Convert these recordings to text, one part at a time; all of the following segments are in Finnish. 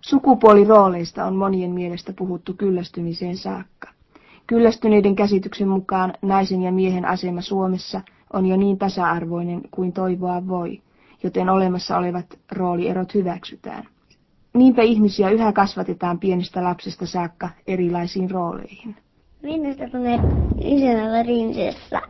Sukupuolirooleista on monien mielestä puhuttu kyllästymiseen saakka. Kyllästyneiden käsityksen mukaan naisen ja miehen asema Suomessa on jo niin tasa-arvoinen kuin toivoa voi, joten olemassa olevat roolierot hyväksytään. Niinpä ihmisiä yhä kasvatetaan pienestä lapsesta saakka erilaisiin rooleihin. Minusta tulee isänä prinsessa.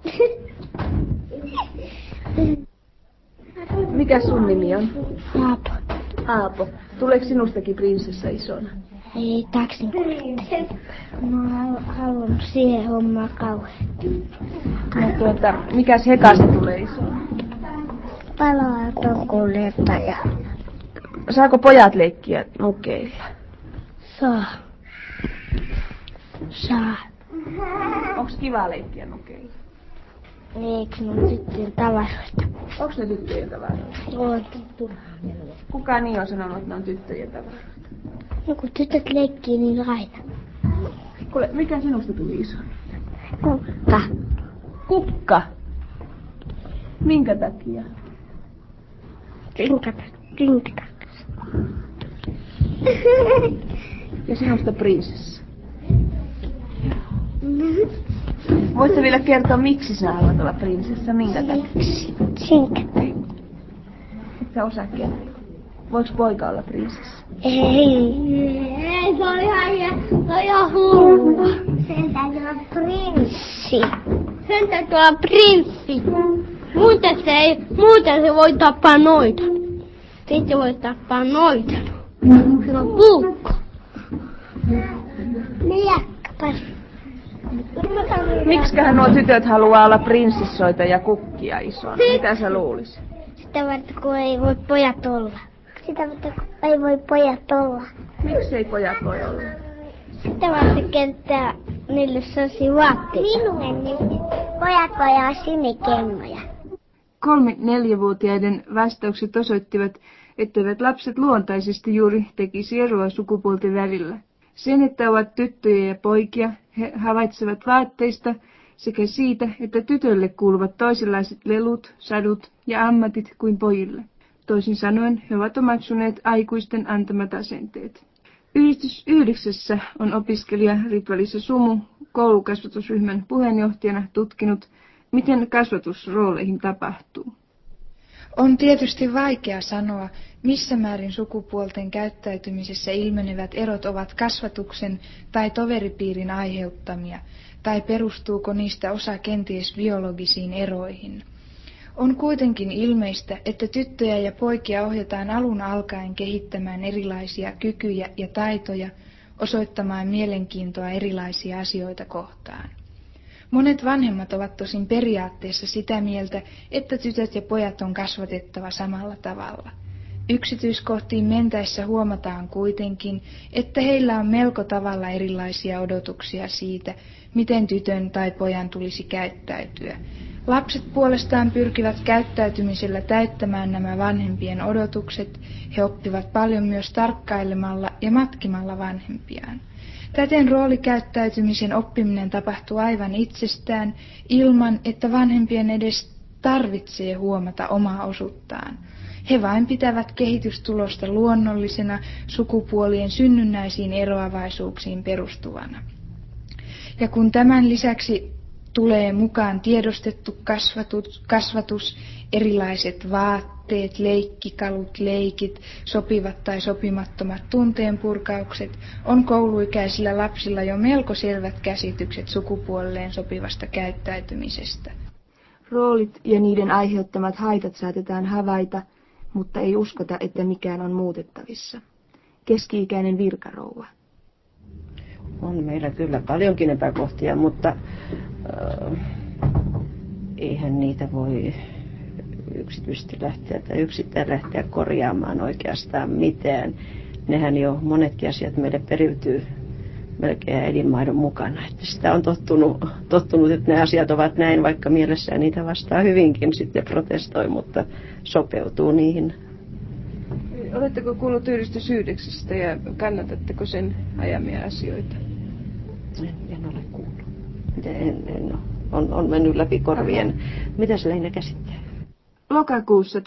Mikä sun nimi on? Aapo. Aapo. Tuleeko sinustakin prinsessa isona? Ei taksinkuljettaja. Mä oon halunnut siihen hommaan kauheasti. Mikäs hekasta tulee isona? Paloauton kuljettaja. Saako pojat leikkiä nukeilla? Saa. Onko kiva leikkiä nukeilla? Eikö ne on tyttöjen tavaroita? Onko ne tyttöjen tavaroita? On. Kuka niin on sanonut, että ne on tyttöjen tavaroita? No kun tytöt leikkii niin aina. Kuule, mikä sinusta tuli iso? Kukka. Kukka? Minkä takia? Tinka. Ja sinusta prinsessa? Voitko vielä kertoa, miksi sinä haluat olla prinsessa? Minkä takia? Sinkä. Et sä osaa kertoa. Voiko poika olla prinsessa? Ei, se oli ihan hullua. Sen täytyy olla prinssi. Sen täytyy olla prinssi. Muuten se voi tappaa noita. Sitten voi tappaa noita. Se on puukko. Miekkäpäs. Miksiköhän nuo tytöt haluaa olla prinsessoita ja kukkia isoa? Mitä sä luulisit? Sitä varten, kun ei voi pojat olla. Sitä varten, kun ei voi pojat olla. Miksi ei pojat voi olla? Sitä varten kenttää niille sellaisia vaatteita. Minun pojat voi olla sinikennoja. 3-4-vuotiaiden vastaukset osoittivat, etteivät lapset luontaisesti juuri tekisi eroa sukupuolten välillä. Sen, että ovat tyttöjä ja poikia, he havaitsevat vaatteista sekä siitä, että tytölle kuuluvat toisenlaiset lelut, sadut ja ammatit kuin pojille. Toisin sanoen he ovat omaksuneet aikuisten antamat asenteet. Yhdistys 9 on opiskelija Ritva-Liisa Sumu koulukasvatusryhmän puheenjohtajana tutkinut, miten kasvatusrooleihin tapahtuu. On tietysti vaikea sanoa, missä määrin sukupuolten käyttäytymisessä ilmenevät erot ovat kasvatuksen tai toveripiirin aiheuttamia, tai perustuuko niistä osa kenties biologisiin eroihin. On kuitenkin ilmeistä, että tyttöjä ja poikia ohjataan alun alkaen kehittämään erilaisia kykyjä ja taitoja, osoittamaan mielenkiintoa erilaisia asioita kohtaan. Monet vanhemmat ovat tosin periaatteessa sitä mieltä, että tytöt ja pojat on kasvatettava samalla tavalla. Yksityiskohtiin mentäessä huomataan kuitenkin, että heillä on melko tavalla erilaisia odotuksia siitä, miten tytön tai pojan tulisi käyttäytyä. Lapset puolestaan pyrkivät käyttäytymisellä täyttämään nämä vanhempien odotukset. He oppivat paljon myös tarkkailemalla ja matkimalla vanhempiaan. Täten roolikäyttäytymisen oppiminen tapahtuu aivan itsestään, ilman että vanhempien edes tarvitsee huomata omaa osuuttaan. He vain pitävät kehitystulosta luonnollisena, sukupuolien synnynnäisiin eroavaisuuksiin perustuvana. Ja kun tämän lisäksi tulee mukaan tiedostettu kasvatus, erilaiset vaatteet, leikkikalut, leikit, sopivat tai sopimattomat tunteenpurkaukset, on kouluikäisillä lapsilla jo melko selvät käsitykset sukupuolelleen sopivasta käyttäytymisestä. Roolit ja niiden aiheuttamat haitat saatetaan havaita, mutta ei uskota, että mikään on muutettavissa. Keski-ikäinen virkarouva. On meillä kyllä paljonkin epäkohtia, mutta eihän niitä voi yksityisesti lähteä tai yksittäin lähteä korjaamaan oikeastaan mitään. Nehän jo monetkin asiat meille periytyy melkein äidinmaidon mukana. Että sitä on tottunut, että ne asiat ovat näin, vaikka mielessään niitä vastaa hyvinkin sitten protestoi, mutta sopeutuu niihin. Oletteko kuullut Yhdistys 9 ja kannatatteko sen ajamia asioita? En ole kuullut. En ole. On mennyt läpi korvien. Mitä se lähinnä käsittää? Lokakuussa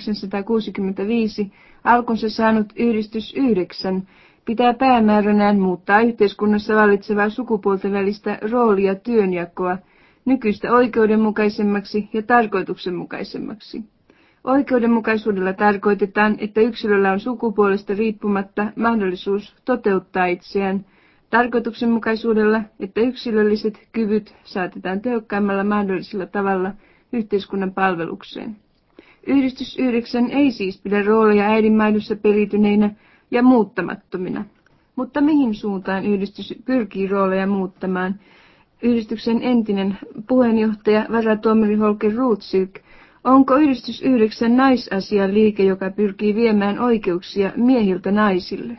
1965 alkunsa saanut Yhdistys 9 pitää päämääränään muuttaa yhteiskunnassa vallitsevaa sukupuolten välistä roolia työnjakoa nykyistä oikeudenmukaisemmaksi ja tarkoituksenmukaisemmaksi. Oikeudenmukaisuudella tarkoitetaan, että yksilöllä on sukupuolesta riippumatta mahdollisuus toteuttaa itseään, tarkoituksenmukaisuudella, että yksilölliset kyvyt saatetaan tehokkaimmalla mahdollisella tavalla yhteiskunnan palvelukseen. Yhdistys 9 ei siis pidä rooleja äidinmaidossa perityneinä ja muuttamattomina. Mutta mihin suuntaan yhdistys pyrkii rooleja muuttamaan? Yhdistyksen entinen puheenjohtaja, varatuomari Holger Rootzilk, onko Yhdistys 9 naisasialiike, joka pyrkii viemään oikeuksia miehiltä naisille?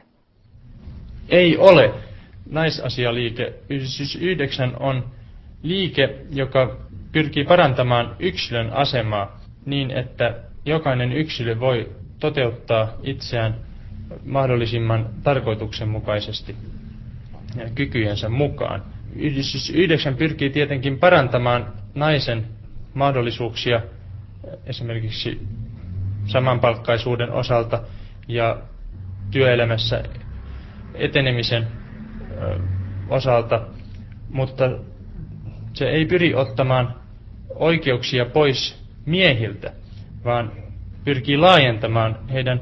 Ei ole. Naisasialiike Yhdistys 9 on liike, joka pyrkii parantamaan yksilön asemaa niin, että jokainen yksilö voi toteuttaa itseään mahdollisimman tarkoituksenmukaisesti ja kykyjensä mukaan. Yhdistys 9 pyrkii tietenkin parantamaan naisen mahdollisuuksia esimerkiksi samanpalkkaisuuden osalta ja työelämässä etenemisen osalta, mutta se ei pyri ottamaan oikeuksia pois miehiltä, vaan pyrkii laajentamaan heidän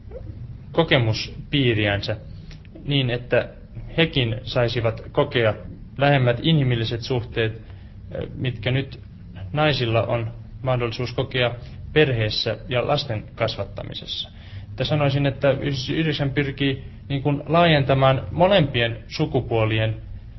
kokemuspiiriänsä niin, että hekin saisivat kokea lähemmät inhimilliset suhteet, mitkä nyt naisilla on mahdollisuus kokea perheessä ja lasten kasvattamisessa. Että sanoisin, että Yhdistys 9 pyrkii niin kuin laajentamaan molempien sukupuolien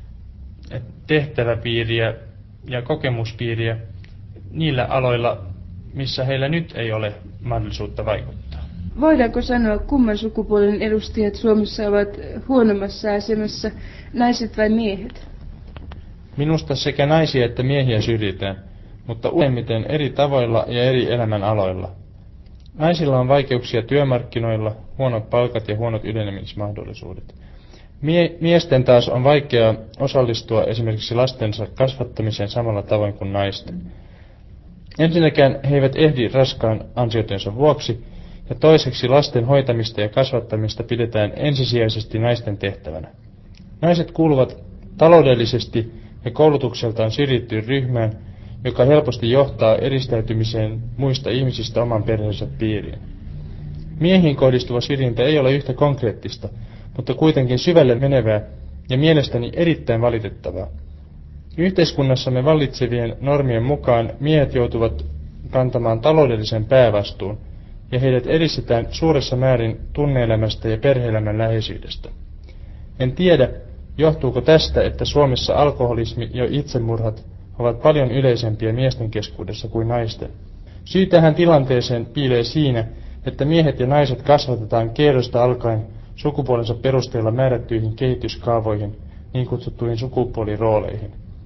tehtäväpiiriä ja kokemuspiiriä niillä aloilla, missä heillä nyt ei ole mahdollisuutta vaikuttaa. Voidaanko sanoa, kumman sukupuolen edustajat Suomessa ovat huonommassa asemassa, naiset vai miehet? Minusta sekä naisia että miehiä syrjitään, mutta useimmiten eri tavoilla ja eri elämän aloilla. Naisilla on vaikeuksia työmarkkinoilla, huonot palkat ja huonot ylenemismahdollisuudet. Miesten taas on vaikeaa osallistua esimerkiksi lastensa kasvattamiseen samalla tavoin kuin naisten. Ensinnäkään he eivät ehdi raskaan ansiotyönsä vuoksi, ja toiseksi lasten hoitamista ja kasvattamista pidetään ensisijaisesti naisten tehtävänä. Naiset kuuluvat taloudellisesti ja koulutukseltaan syrjittyyn ryhmään, joka helposti johtaa eristäytymiseen muista ihmisistä oman perheensä piiriin. Miehiin kohdistuva syrjintä ei ole yhtä konkreettista, mutta kuitenkin syvälle menevää ja mielestäni erittäin valitettavaa. Yhteiskunnassamme vallitsevien normien mukaan miehet joutuvat kantamaan taloudellisen päävastuun, ja heidät eristetään suuressa määrin tunne-elämästä ja perhe-elämän läheisyydestä. En tiedä, johtuuko tästä, että Suomessa alkoholismi ja itsemurhat ovat paljon yleisempiä miesten keskuudessa kuin naisten. Syy tähän tilanteeseen piilee siinä, että miehet ja naiset kasvatetaan kiedosta alkaen sukupuolensa perusteella määrättyihin kehityskaavoihin, niin kutsuttuihin sukupuolirooleihin.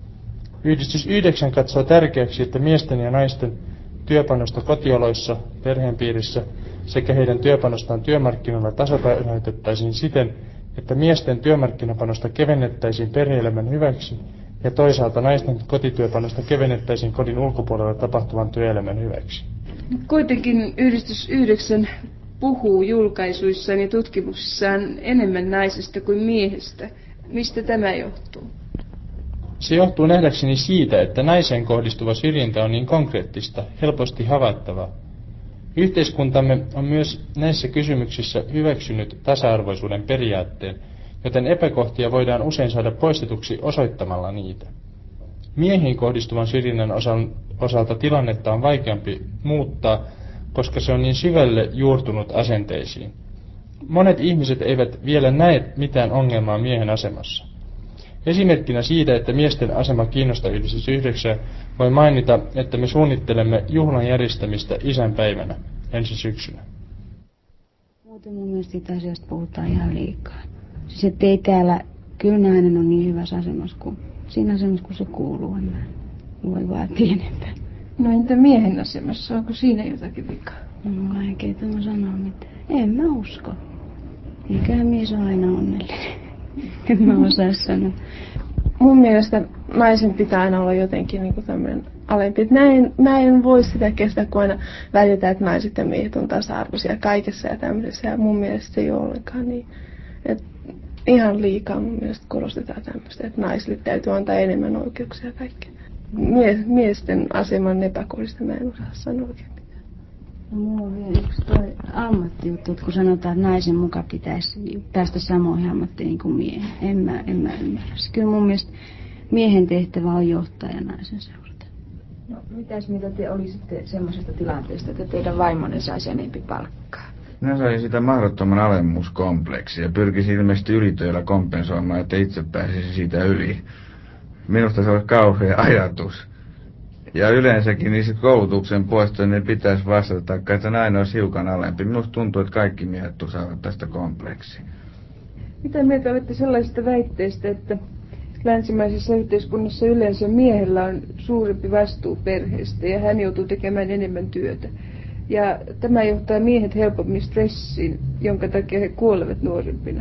Yhdistys 9 katsoo tärkeäksi, että miesten ja naisten työpanosta kotioloissa, perheenpiirissä sekä heidän työpanostaan työmarkkinoilla tasapainotettaisiin siten, että miesten työmarkkinapanosta kevennettäisiin perhe-elämän hyväksi ja toisaalta naisten kotityöpanosta kevennettäisiin kodin ulkopuolella tapahtuvan työelämän hyväksi. Kuitenkin Yhdistys 9 puhuu julkaisuissaan ja tutkimuksissaan enemmän naisesta kuin miehestä. Mistä tämä johtuu? Se johtuu nähdäkseni siitä, että naiseen kohdistuva syrjintä on niin konkreettista, helposti havaittavaa. Yhteiskuntamme on myös näissä kysymyksissä hyväksynyt tasa-arvoisuuden periaatteen, joten epäkohtia voidaan usein saada poistetuksi osoittamalla niitä. Miehiin kohdistuvan syrjinnän osalta tilannetta on vaikeampi muuttaa, koska se on niin syvälle juurtunut asenteisiin. Monet ihmiset eivät vielä näe mitään ongelmaa miehen asemassa. Esimerkkinä siitä, että miesten asema kiinnostaa Yhdistys 9, voi mainita, että me suunnittelemme juhlan järjestämistä isänpäivänä ensi syksynä. Muuten mun mielestä siitä asiasta puhutaan ihan liikaa. Siis ettei täällä, kyllä nainen on niin hyvässä asemassa kuin siinä asemassa, kun se kuuluu. En voi vaatia enempää. No entä miehen asemassa? Onko siinä jotakin vikaa? No vaikea tämä sanoa mitään. En mä usko. Eiköhän mies ole aina onnellinen. En mä osaa sanoa. mun mielestä naisen pitää aina olla jotenkin niin kuin tämmöinen alempi. Että mä en voi sitä kestää, kun aina väitetään, että naiset ja miehet on tasa-arvoisia kaikessa ja tämmöisessä. Ja mun mielestä se ei ole ollenkaan niin. Et ihan liikaa mun mielestä korostetaan tämmöistä, että naisille täytyy antaa enemmän oikeuksia ja kaikkea. Miesten aseman epäkohdista mä en osaa sanoa oikein mitään. No, mulla on vielä yksi toi ammattijuttu, että kun sanotaan, että naisen mukaan pitäisi päästä samoihin ammatteihin kuin miehen. En mä ymmärrä. Kyllä mun mielestä miehen tehtävä on johtaa ja naisen seurata. No, mitäs mitä te olisitte semmoisesta tilanteesta, että teidän vaimonne saisi enempi palkkaa? Minä sain sitä mahdottoman alemmuuskompleksia ja pyrkisin ilmeisesti ylitöillä kompensoimaan, että itse pääsisi siitä yli. Minusta se olisi kauhea ajatus. Ja yleensäkin niissä koulutuksen puolesta ne pitäisi vastata, että nainen olisi hiukan alempi. Minusta tuntuu, että kaikki miehet saavat tästä kompleksia. Mitä mieltä olette sellaisista väitteistä, että länsimaisessa yhteiskunnassa yleensä miehellä on suurempi vastuu perheestä ja hän joutuu tekemään enemmän työtä? Ja tämä johtaa miehet helpommin stressiin, jonka takia he kuolevat nuorempina.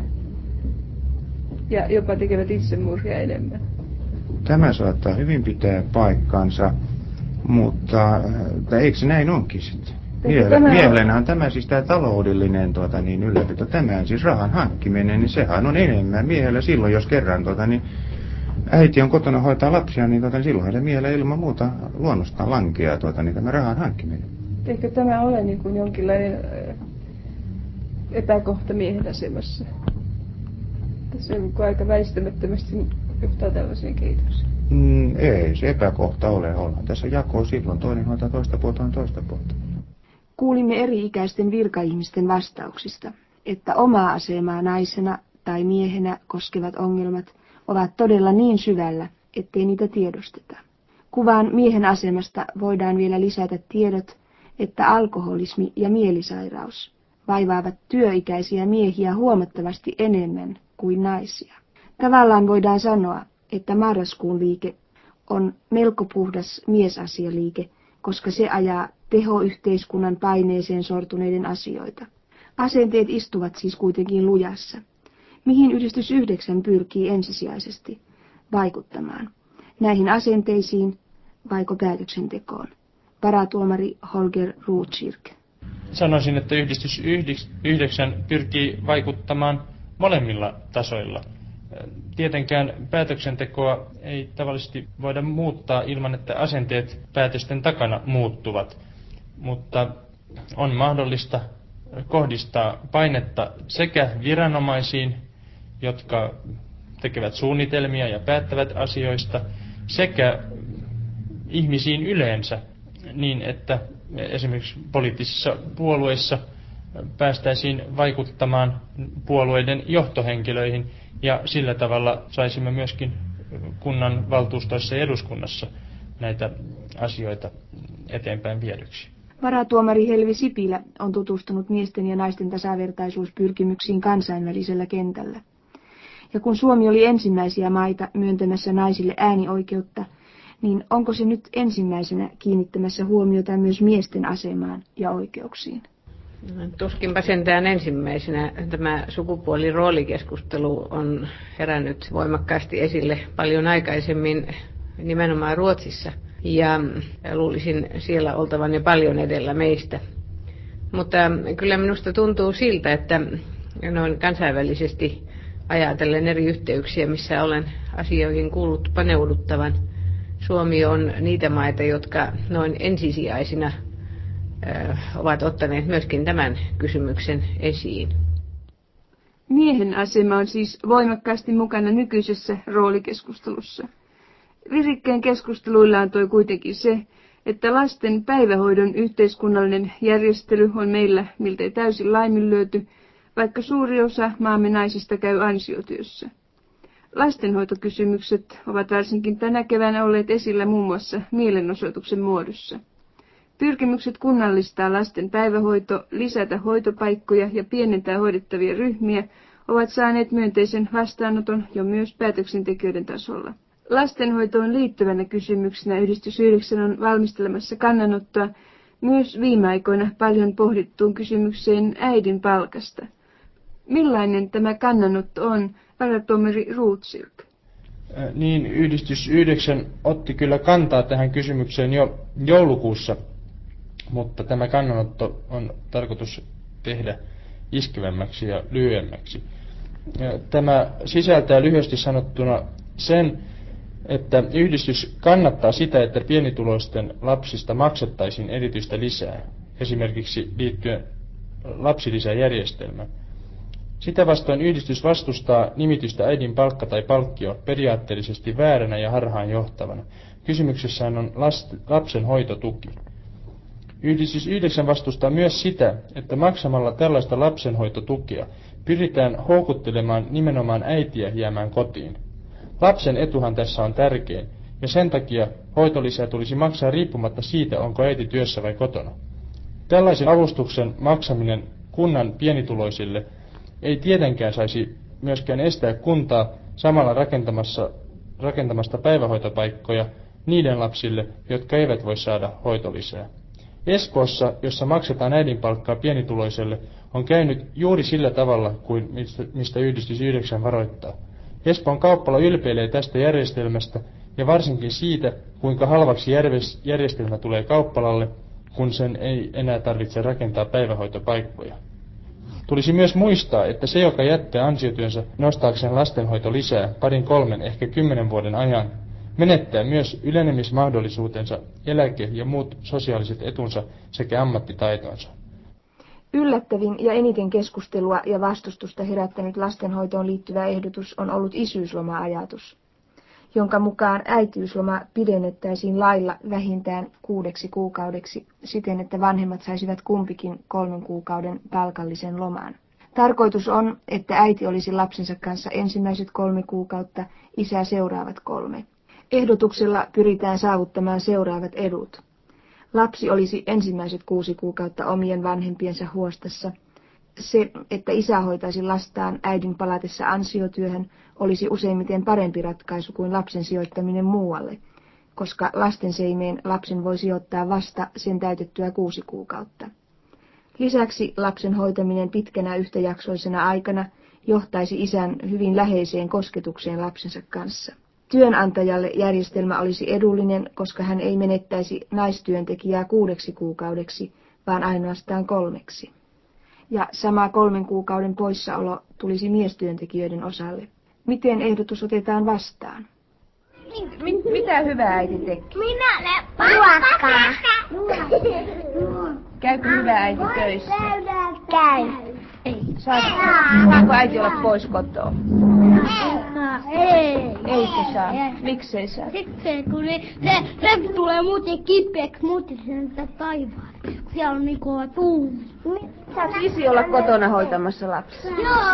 Ja jopa tekevät itsemurhia enemmän. Tämä saattaa hyvin pitää paikkansa, mutta eikö se näin onkin sitten? Mielellähän tämä siis tämä taloudellinen ylläpito, tämä siis rahan hankkiminen, niin sehän on enemmän miehellä silloin, jos kerran äiti on kotona hoitaa lapsia, niin silloin se miehellä ilman muuta luonnostaan lankeaa tämä rahan hankkiminen. Eikö tämä ole niin kuin jonkinlainen epäkohta miehen asemassa? Tässä on aika väistämättömästi johtaa tällaiseen kehitykseen. Ei se epäkohta ole. Ollaan tässä jakoo silloin. Toinen hoitaa toista puolta on toista puolta. Kuulimme eri-ikäisten virkaihmisten vastauksista, että omaa asemaa naisena tai miehenä koskevat ongelmat ovat todella niin syvällä, ettei niitä tiedosteta. Kuvaan miehen asemasta voidaan vielä lisätä tiedot, että alkoholismi ja mielisairaus vaivaavat työikäisiä miehiä huomattavasti enemmän kuin naisia. Tavallaan voidaan sanoa, että marraskuun liike on melko puhdas miesasialiike, koska se ajaa tehoyhteiskunnan paineeseen sortuneiden asioita. Asenteet istuvat siis kuitenkin lujassa. Mihin Yhdistys 9 pyrkii ensisijaisesti vaikuttamaan? Näihin asenteisiin vaiko päätöksentekoon? Varatuomari Holger Rothschildt. Sanoisin, että Yhdistys 9 pyrkii vaikuttamaan molemmilla tasoilla. Tietenkään päätöksentekoa ei tavallisesti voida muuttaa ilman, että asenteet päätösten takana muuttuvat, mutta on mahdollista kohdistaa painetta sekä viranomaisiin, jotka tekevät suunnitelmia ja päättävät asioista, sekä ihmisiin yleensä niin, että esimerkiksi poliittisissa puolueissa päästäisiin vaikuttamaan puolueiden johtohenkilöihin ja sillä tavalla saisimme myöskin kunnan valtuustoissa ja eduskunnassa näitä asioita eteenpäin viedyksi. Varatuomari Helvi Sipilä on tutustunut miesten ja naisten tasavertaisuuspyrkimyksiin kansainvälisellä kentällä. Ja kun Suomi oli ensimmäisiä maita myöntämässä naisille äänioikeutta, niin onko se nyt ensimmäisenä kiinnittämässä huomiota myös miesten asemaan ja oikeuksiin? Tuskinpä sentään ensimmäisenä tämä sukupuoliroolikeskustelu on herännyt voimakkaasti esille paljon aikaisemmin nimenomaan Ruotsissa. Ja luulisin siellä oltavan jo paljon edellä meistä. Mutta kyllä minusta tuntuu siltä, että noin kansainvälisesti ajatellen eri yhteyksiä, missä olen asioihin kuullut paneuduttavan, Suomi on niitä maita, jotka noin ensisijaisina ovat ottaneet myöskin tämän kysymyksen esiin. Miehen asema on siis voimakkaasti mukana nykyisessä roolikeskustelussa. Virikkeen keskusteluilla antoi kuitenkin se, että lasten päivähoidon yhteiskunnallinen järjestely on meillä miltei täysin laiminlyöty, vaikka suuri osa maamme naisista käy ansiotyössä. Lastenhoitokysymykset ovat varsinkin tänä keväänä olleet esillä muun muassa mielenosoituksen muodossa. Pyrkimykset kunnallistaa lasten päivähoito, lisätä hoitopaikkoja ja pienentää hoidettavia ryhmiä ovat saaneet myönteisen vastaanoton jo myös päätöksentekijöiden tasolla. Lastenhoitoon liittyvänä kysymyksenä Yhdistys 9 on valmistelemassa kannanottoa myös viime aikoina paljon pohdittuun kysymykseen äidin palkasta. Millainen tämä kannanotto on, varatuomari Rothschildt? Niin, Yhdistys 9 otti kyllä kantaa tähän kysymykseen jo joulukuussa, mutta tämä kannanotto on tarkoitus tehdä iskevämmäksi ja lyhyemmäksi. Tämä sisältää lyhyesti sanottuna sen, että yhdistys kannattaa sitä, että pienituloisten lapsista maksettaisiin erityistä lisää, esimerkiksi liittyen lapsilisäjärjestelmään. Sitä vastoin yhdistys vastustaa nimitystä äidin palkka tai palkkio periaatteellisesti vääränä ja harhaanjohtavana. Kysymyksessään on lapsen hoitotuki. Yhdistys 9 vastustaa myös sitä, että maksamalla tällaista lapsenhoitotukea pyritään houkuttelemaan nimenomaan äitiä jäämään kotiin. Lapsen etuhan tässä on tärkein, ja sen takia hoitolisää tulisi maksaa riippumatta siitä, onko äiti työssä vai kotona. Tällaisen avustuksen maksaminen kunnan pienituloisille ei tietenkään saisi myöskään estää kuntaa samalla rakentamasta päivähoitopaikkoja niiden lapsille, jotka eivät voi saada hoitolisää. Espoossa, jossa maksetaan äidinpalkkaa pienituloiselle, on käynyt juuri sillä tavalla kuin mistä Yhdistys 9 varoittaa. Espoon kauppala ylpeilee tästä järjestelmästä ja varsinkin siitä, kuinka halvaksi järjestelmä tulee kauppalalle, kun sen ei enää tarvitse rakentaa päivähoitopaikkoja. Tulisi myös muistaa, että se, joka jättää ansiotyönsä nostaakseen lastenhoito lisää 2, 3, ehkä 10 vuoden ajan, menettää myös ylenemismahdollisuutensa, eläke- ja muut sosiaaliset etunsa sekä ammattitaitonsa. Yllättävin ja eniten keskustelua ja vastustusta herättänyt lastenhoitoon liittyvä ehdotus on ollut isyysloma-ajatus, jonka mukaan äitiysloma pidennettäisiin lailla vähintään 6 kuukaudeksi siten, että vanhemmat saisivat kumpikin 3 kuukauden palkallisen loman. Tarkoitus on, että äiti olisi lapsensa kanssa ensimmäiset 3 kuukautta, isä seuraavat 3. Ehdotuksella pyritään saavuttamaan seuraavat edut. Lapsi olisi ensimmäiset 6 kuukautta omien vanhempiensa huostassa. Se, että isä hoitaisi lastaan äidin palatessa ansiotyöhön, olisi useimmiten parempi ratkaisu kuin lapsen sijoittaminen muualle, koska lastenseimeen lapsen voi sijoittaa vasta sen täytettyä 6 kuukautta. Lisäksi lapsen hoitaminen pitkänä yhtäjaksoisena aikana johtaisi isän hyvin läheiseen kosketukseen lapsensa kanssa. Työnantajalle järjestelmä olisi edullinen, koska hän ei menettäisi naistyöntekijää 6 kuukaudeksi, vaan ainoastaan 3. Ja sama 3 kuukauden poissaolo tulisi miestyöntekijöiden osalle. Miten ehdotus otetaan vastaan? Mitä hyvää äiti teki? Minä olen ruokaa. Käykö hyvä äiti töissä? Käy. Ei. Saako äiti olla pois kotoa? Ei. Eikö saa? Miksei saa? Sitten kun se tulee muuten kipeäksi, muuten sen taivaan. Siellä on niin kova tuuli. Saat isi olla kotona hoitamassa lapsia?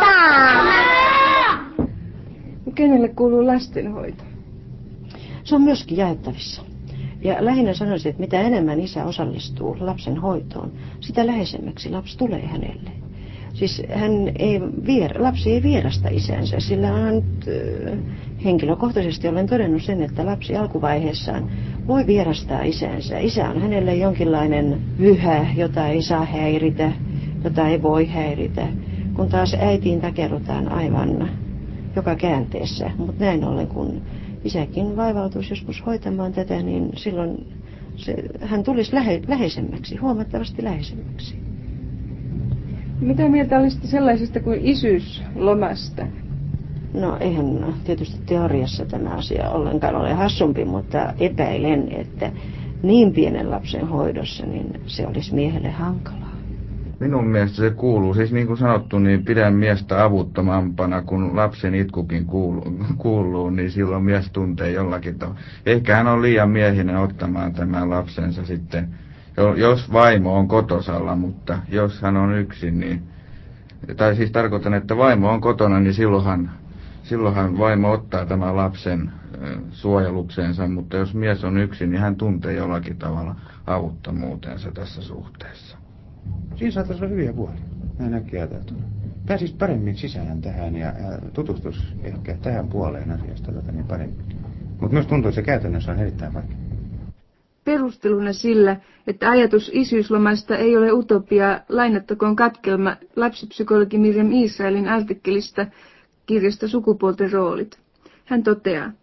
Joo. Kenelle kuuluu lastenhoito? Se on myöskin jaettavissa. Ja lähinnä sanoisin, että mitä enemmän isä osallistuu lapsen hoitoon, sitä läheisemmäksi lapsi tulee hänelle. Siis lapsi ei vierasta isänsä, sillä henkilökohtaisesti olen todennut sen, että lapsi alkuvaiheessaan voi vierastaa isänsä. Isä on hänelle jonkinlainen vyhä, jota ei saa häiritä, jota ei voi häiritä, kun taas äitiin takerrutaan aivan joka käänteessä. Mutta näin ollen, kun isäkin vaivautuisi joskus hoitamaan tätä, niin silloin hän tulisi läheisemmäksi, huomattavasti läheisemmäksi. Mitä mieltä olisitte sellaisesta kuin isyyslomasta? No eihän tietysti teoriassa tämä asia ollenkaan ole hassumpi, mutta epäilen, että niin pienen lapsen hoidossa niin se olisi miehelle hankalaa. Minun mielestä se kuuluu, siis niin kuin sanottu, niin pidän miestä avuttomampana, kun lapsen itkukin kuuluu, niin silloin mies tuntee jollakin tavalla. Ehkä hän on liian miehinen ottamaan tämän lapsensa sitten, jos vaimo on kotosalla, mutta jos hän on yksin, niin, tai siis tarkoitan, että vaimo on kotona, niin silloinhan vaimo ottaa tämän lapsen suojelukseensa, mutta jos mies on yksin, niin hän tuntee jollakin tavalla avuttomuutensa tässä suhteessa. Siinä saattaisi olla hyviä puolia, näin äkkiä ajateltuna. Pääsisi paremmin sisään tähän ja tutustuisi ehkä tähän puoleen asiasta niin paremmin. Mutta myös tuntuu, että se käytännössä on erittäin vaikea. Perusteluna sillä, että ajatus isyyslomasta ei ole utopia, lainattakoon katkelma lapsipsykologi Miriam Israelin artikkelista kirjasta Sukupuolten roolit. Hän toteaa,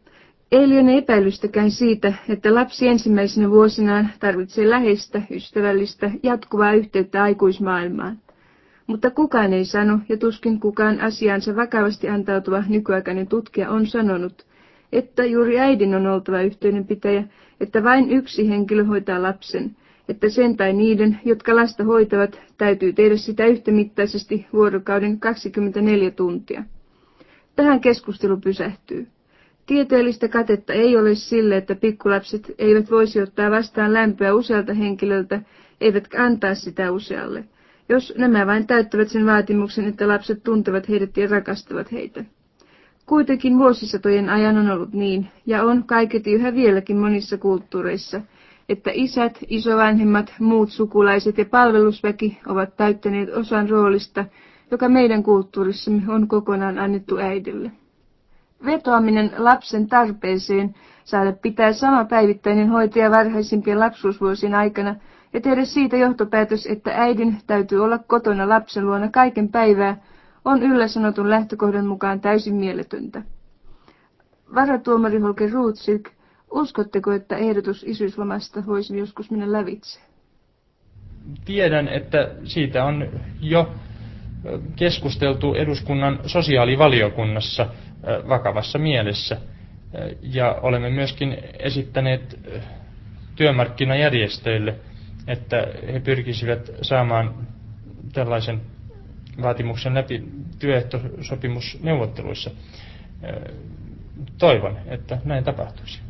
Ei liene epäilystäkään siitä, että lapsi ensimmäisenä vuosinaan tarvitsee läheistä, ystävällistä, jatkuvaa yhteyttä aikuismaailmaan. Mutta kukaan ei sano, ja tuskin kukaan asiaansa vakavasti antautuva nykyaikainen tutkija on sanonut, että juuri äidin on oltava yhteydenpitäjä, että vain yksi henkilö hoitaa lapsen, että sen tai niiden, jotka lasta hoitavat, täytyy tehdä sitä yhtämittaisesti vuorokauden 24 tuntia. Tähän keskustelu pysähtyy. Tieteellistä katetta ei ole sille, että pikkulapset eivät voisi ottaa vastaan lämpöä usealta henkilöltä, eivätkä antaa sitä usealle, jos nämä vain täyttävät sen vaatimuksen, että lapset tuntevat heidät ja rakastavat heitä. Kuitenkin vuosisatojen ajan on ollut niin, ja on kaiketi yhä vieläkin monissa kulttuureissa, että isät, isovanhemmat, muut sukulaiset ja palvelusväki ovat täyttäneet osan roolista, joka meidän kulttuurissamme on kokonaan annettu äidille. Vetoaminen lapsen tarpeeseen saada pitää sama päivittäinen hoitaja varhaisimpien lapsuusvuosien aikana ja tehdä siitä johtopäätös, että äidin täytyy olla kotona lapsen luona kaiken päivää, on yllä sanotun lähtökohdan mukaan täysin mieletöntä. Varatuomari Holger Ruutsik, uskotteko, että ehdotus isyyslomasta voisi joskus mennä lävitse? Tiedän, että siitä on jo keskusteltu eduskunnan sosiaalivaliokunnassa vakavassa mielessä. Ja olemme myöskin esittäneet työmarkkinajärjestöille, että he pyrkisivät saamaan tällaisen vaatimuksen läpi työehtosopimusneuvotteluissa. Toivon, että näin tapahtuisi.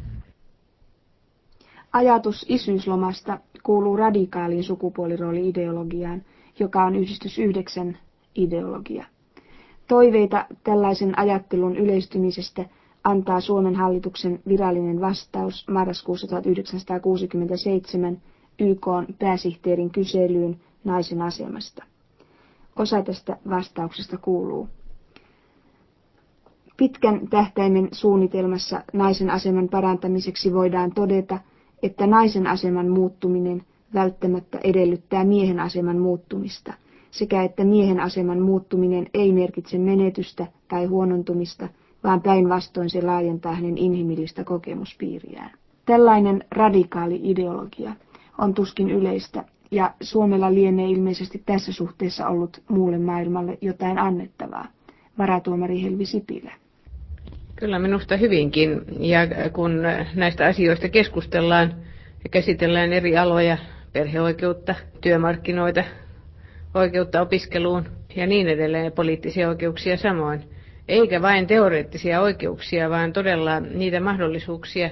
Ajatus isyyslomasta kuuluu radikaaliin sukupuolirooli-ideologiaan, joka on yhdistys 9 ideologia. Toiveita tällaisen ajattelun yleistymisestä antaa Suomen hallituksen virallinen vastaus marraskuussa 1967 YK:n pääsihteerin kyselyyn naisen asemasta. Osa tästä vastauksesta kuuluu: pitkän tähtäimen suunnitelmassa naisen aseman parantamiseksi voidaan todeta, että naisen aseman muuttuminen välttämättä edellyttää miehen aseman muuttumista, sekä että miehen aseman muuttuminen ei merkitse menetystä tai huonontumista, vaan päinvastoin se laajentaa hänen inhimillistä kokemuspiiriään. Tällainen radikaali ideologia on tuskin yleistä, ja Suomella lienee ilmeisesti tässä suhteessa ollut muulle maailmalle jotain annettavaa. Varatuomari Helvi Sipilä. Kyllä minusta hyvinkin, ja kun näistä asioista keskustellaan ja käsitellään eri aloja, perheoikeutta, työmarkkinoita, oikeutta opiskeluun ja niin edelleen, ja poliittisia oikeuksia samoin, eikä vain teoreettisia oikeuksia, vaan todella niitä mahdollisuuksia,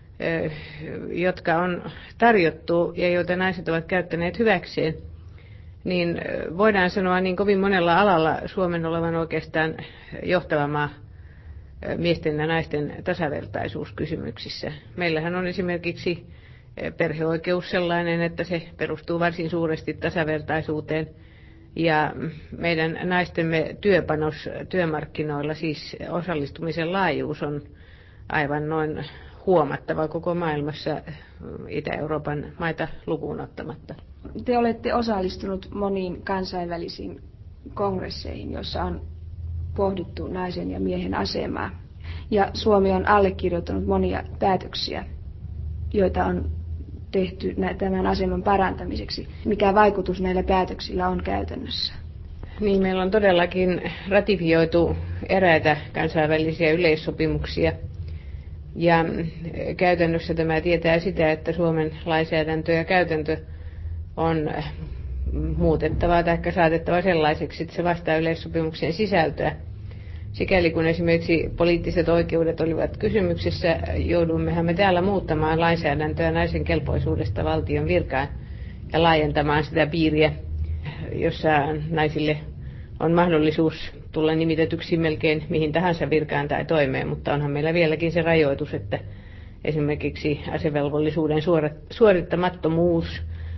jotka on tarjottu ja joita naiset ovat käyttäneet hyväkseen, niin voidaan sanoa niin kovin monella alalla Suomen olevan oikeastaan johtava maa miesten ja naisten tasavertaisuuskysymyksissä. Meillähän on esimerkiksi perheoikeus sellainen, että se perustuu varsin suuresti tasavertaisuuteen, ja meidän naistemme työpanos työmarkkinoilla, siis osallistumisen laajuus, on aivan noin huomattava koko maailmassa Itä-Euroopan maita lukuun ottamatta. Te olette osallistunut moniin kansainvälisiin kongresseihin, joissa on pohdittu naisen ja miehen asemaa. Ja Suomi on allekirjoittanut monia päätöksiä, joita on tehty tämän aseman parantamiseksi. Mikä vaikutus näillä päätöksillä on käytännössä? Niin, meillä on todellakin ratifioitu eräitä kansainvälisiä yleissopimuksia. Ja käytännössä tämä tietää sitä, että Suomen lainsäädäntö ja käytäntö on muutettava tai saatettava sellaiseksi, että se vastaa yleissopimuksen sisältöä. Sikäli kun esimerkiksi poliittiset oikeudet olivat kysymyksessä, joudummehan me täällä muuttamaan lainsäädäntöä naisen kelpoisuudesta valtion virkaan ja laajentamaan sitä piiriä, jossa naisille on mahdollisuus tulla nimitetyksi melkein mihin tahansa virkaan tai toimeen, mutta onhan meillä vieläkin se rajoitus, että esimerkiksi asevelvollisuuden suorittamattomuus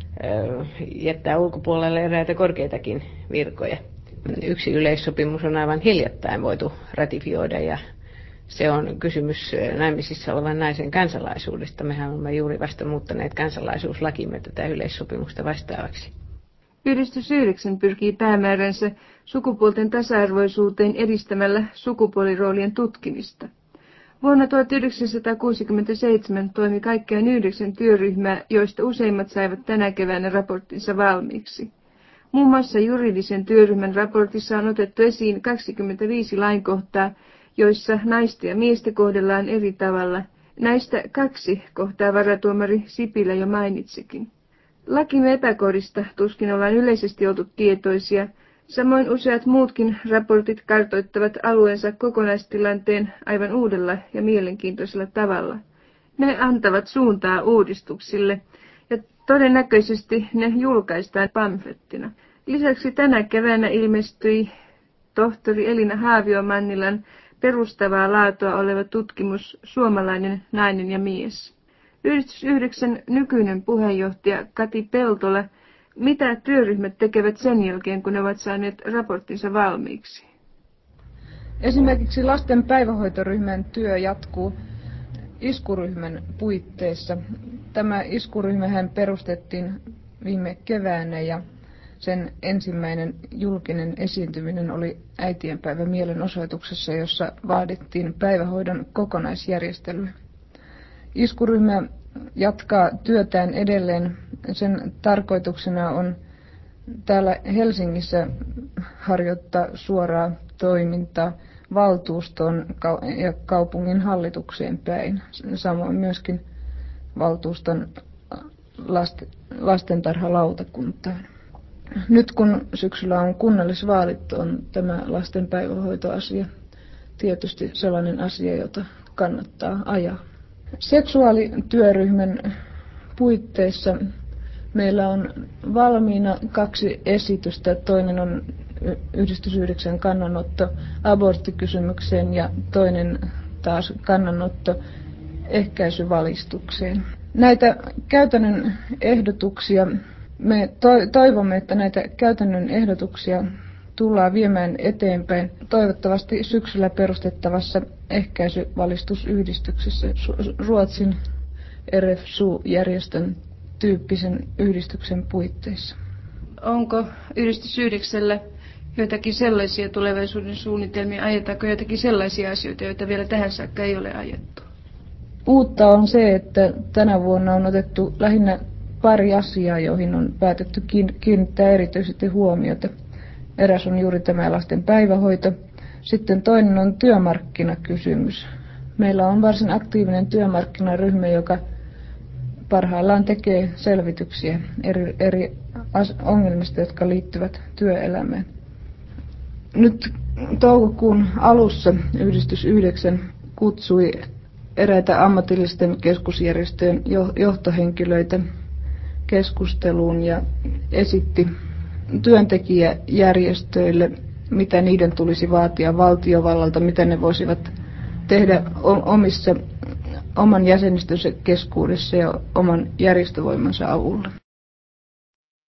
jättää ulkopuolelle eräitä korkeitakin virkoja. Yksi yleissopimus on aivan hiljattain voitu ratifioida, ja se on kysymys naimisissa olevan naisen kansalaisuudesta. Mehän olemme juuri vasta muuttaneet kansalaisuuslakimme tätä yleissopimusta vastaavaksi. Yhdistys 9 pyrkii päämääränsä sukupuolten tasa-arvoisuuteen edistämällä sukupuoliroolien tutkimista. Vuonna 1967 toimi kaikkiaan 9 työryhmää, joista useimmat saivat tänä keväänä raporttinsa valmiiksi. Muun muassa juridisen työryhmän raportissa on otettu esiin 25 lainkohtaa, joissa naista ja miestä kohdellaan eri tavalla. Näistä 2 kohtaa varatuomari Sipilä jo mainitsikin. Lakimme epäkohdista tuskin ollaan yleisesti oltu tietoisia. Samoin useat muutkin raportit kartoittavat alueensa kokonaistilanteen aivan uudella ja mielenkiintoisella tavalla. Ne antavat suuntaa uudistuksille ja todennäköisesti ne julkaistaan pamflettina. Lisäksi tänä keväänä ilmestyi tohtori Elina Haavio-Mannilan perustavaa laatua oleva tutkimus Suomalainen nainen ja mies. Yhdistys 9 nykyinen puheenjohtaja Kati Peltola, mitä työryhmät tekevät sen jälkeen, kun ne ovat saaneet raporttinsa valmiiksi? Esimerkiksi lasten päivähoitoryhmän työ jatkuu iskuryhmän puitteissa. Tämä iskuryhmähän perustettiin viime keväänä ja sen ensimmäinen julkinen esiintyminen oli äitienpäivä mielenosoituksessa, jossa vaadittiin päivähoidon kokonaisjärjestelyä. Iskuryhmä jatkaa työtään edelleen. Sen tarkoituksena on täällä Helsingissä harjoittaa suoraa toimintaa valtuustoon ja kaupungin hallitukseen päin. Samoin myöskin valtuuston lastentarhalautakuntaan. Nyt kun syksyllä on kunnallisvaalit, on tämä lasten päivähoitoasia tietysti sellainen asia, jota kannattaa ajaa. Seksuaalityöryhmän puitteissa meillä on valmiina 2 esitystä. Toinen on Yhdistys 9 kannanotto aborttikysymykseen ja toinen taas kannanotto ehkäisyvalistukseen. Näitä käytännön ehdotuksia, me toivomme, että näitä käytännön ehdotuksia tullaan viemään eteenpäin toivottavasti syksyllä perustettavassa ehkäisyvalistusyhdistyksessä Ruotsin RFSU-järjestön tyyppisen yhdistyksen puitteissa. Onko Yhdistys 9 joitakin sellaisia tulevaisuuden suunnitelmia, ajetaanko joitakin sellaisia asioita, joita vielä tähän saakka ei ole ajettu? Uutta on se, että tänä vuonna on otettu lähinnä pari asiaa, joihin on päätetty kiinnittää erityisesti huomiota. Eräs on juuri tämä lasten päivähoito. Sitten toinen on työmarkkinakysymys. Meillä on varsin aktiivinen työmarkkinaryhmä, joka parhaillaan tekee selvityksiä eri ongelmista, jotka liittyvät työelämään. Nyt toukokuun alussa Yhdistys 9 kutsui eräitä ammatillisten keskusjärjestöjen johtohenkilöitä keskusteluun ja esitti työntekijäjärjestöille, mitä niiden tulisi vaatia valtiovallalta, mitä ne voisivat tehdä oman jäsenistönsä keskuudessa ja oman järjestövoimansa avulla.